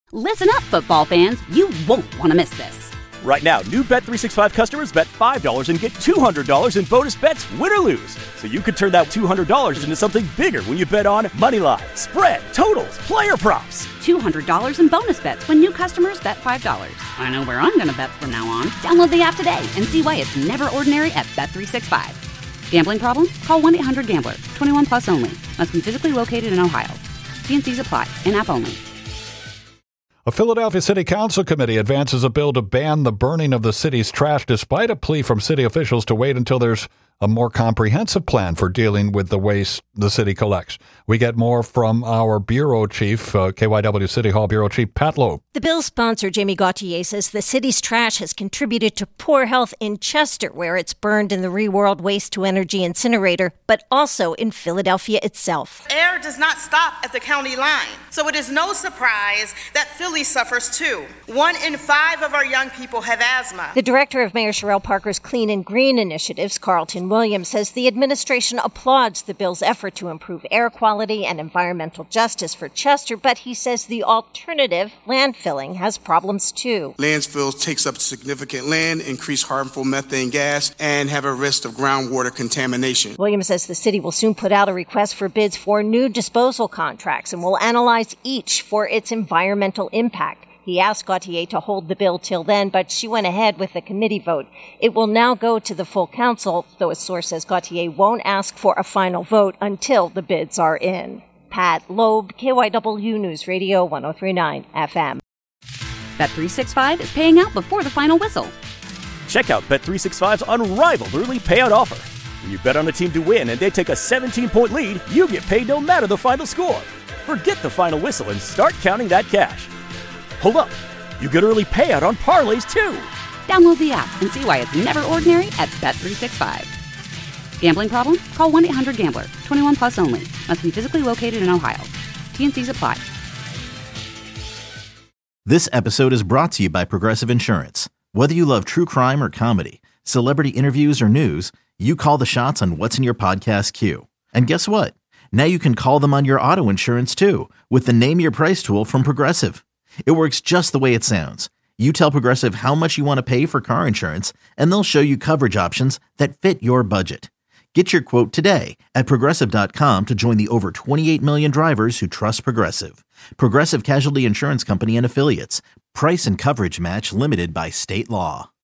Listen up, football fans. You won't want to miss this. Right now, new Bet365 customers bet $5 and get $200 in bonus bets, win or lose. So you could turn that $200 into something bigger when you bet on moneyline, spread, totals, player props. $200 in bonus bets when new customers bet $5. I know where I'm going to bet from now on. Download the app today and see why it's never ordinary at Bet365. Gambling problem? Call 1-800-GAMBLER. 21 plus only. Must be physically located in Ohio. T&Cs apply. In-app only. A Philadelphia City Council committee advances a bill to ban the burning of the city's trash despite a plea from city officials to wait until there's a more comprehensive plan for dealing with the waste the city collects. We get more from our bureau chief, KYW City Hall Bureau Chief Pat Loeb. The bill's sponsor, Jamie Gauthier, says the city's trash has contributed to poor health in Chester, where it's burned in the Reworld Waste-to-Energy incinerator, but also in Philadelphia itself. Air does not stop at the county line, so it is no surprise that Philly suffers too. 1 in 5 of our young people have asthma. The director of Mayor Sherrell Parker's Clean and Green initiatives, Carlton Williams, says the administration applauds the bill's effort to improve air quality and environmental justice for Chester, but he says the alternative, landfilling, has problems too. Landfills takes up significant land, increase harmful methane gas, and have a risk of groundwater contamination. Williams says the city will soon put out a request for bids for new disposal contracts and will analyze each for its environmental impact. He asked Gauthier to hold the bill till then, but she went ahead with the committee vote. It will now go to the full council, though a source says Gauthier won't ask for a final vote until the bids are in. Pat Loeb, KYW News Radio 1039 FM. Bet365 is paying out before the final whistle. Check out Bet365's unrivaled early payout offer. When you bet on a team to win and they take a 17-point lead, you get paid no matter the final score. Forget the final whistle and start counting that cash. Hold up, you get early payout on parlays too. Download the app and see why it's never ordinary at Bet365. Gambling problem? Call 1-800-GAMBLER. 21 plus only. Must be physically located in Ohio. T&Cs apply. This episode is brought to you by Progressive Insurance. Whether you love true crime or comedy, celebrity interviews or news, you call the shots on what's in your podcast queue. And guess what? Now you can call them on your auto insurance too with the Name Your Price tool from Progressive. It works just the way it sounds. You tell Progressive how much you want to pay for car insurance, and they'll show you coverage options that fit your budget. Get your quote today at Progressive.com to join the over 28 million drivers who trust Progressive. Progressive Casualty Insurance Company and Affiliates. Price and coverage match limited by state law.